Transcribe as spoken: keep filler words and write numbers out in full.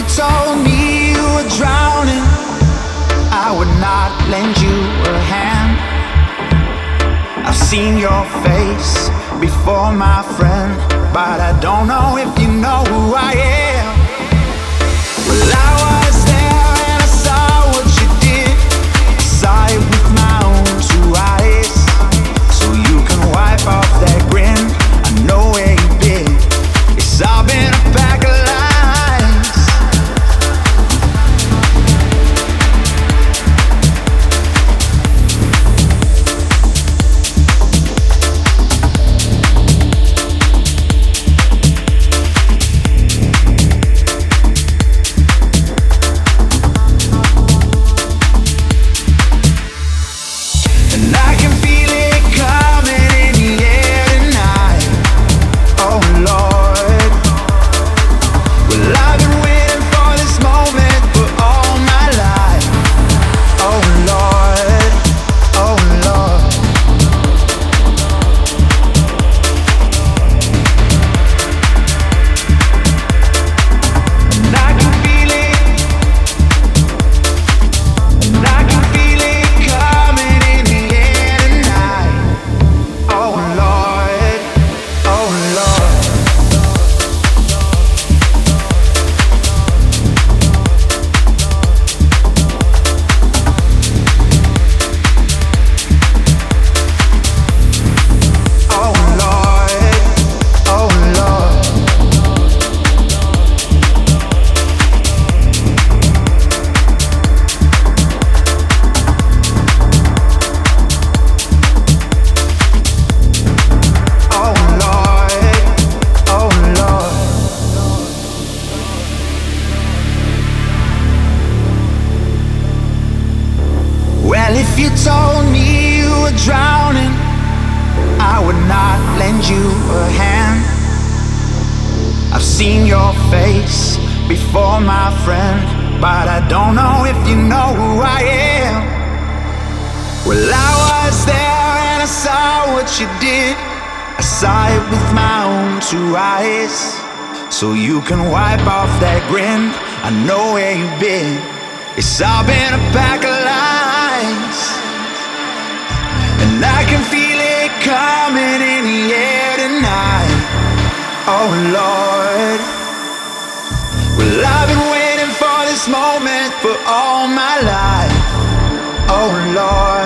told me you were drowning, I would not lend you a hand. I've seen your face before, my friend, but I don't know if you know who I am. Well, I was there and I saw what you did. I saw it with my own two eyes. So you can wipe off that grin. I know where you've been. It's all been a pack of lies. If you told me you were drowning, I would not lend you a hand. I've seen your face before, my friend, but I don't know if you know who I am. Well, I was there and I saw what you did. I saw it with my own two eyes. So you can wipe off that grin. I know where you've been. It's all been a pack of lies, and I can feel it coming in the air tonight. Oh Lord, well, I've been waiting for this moment for all my life. Oh Lord.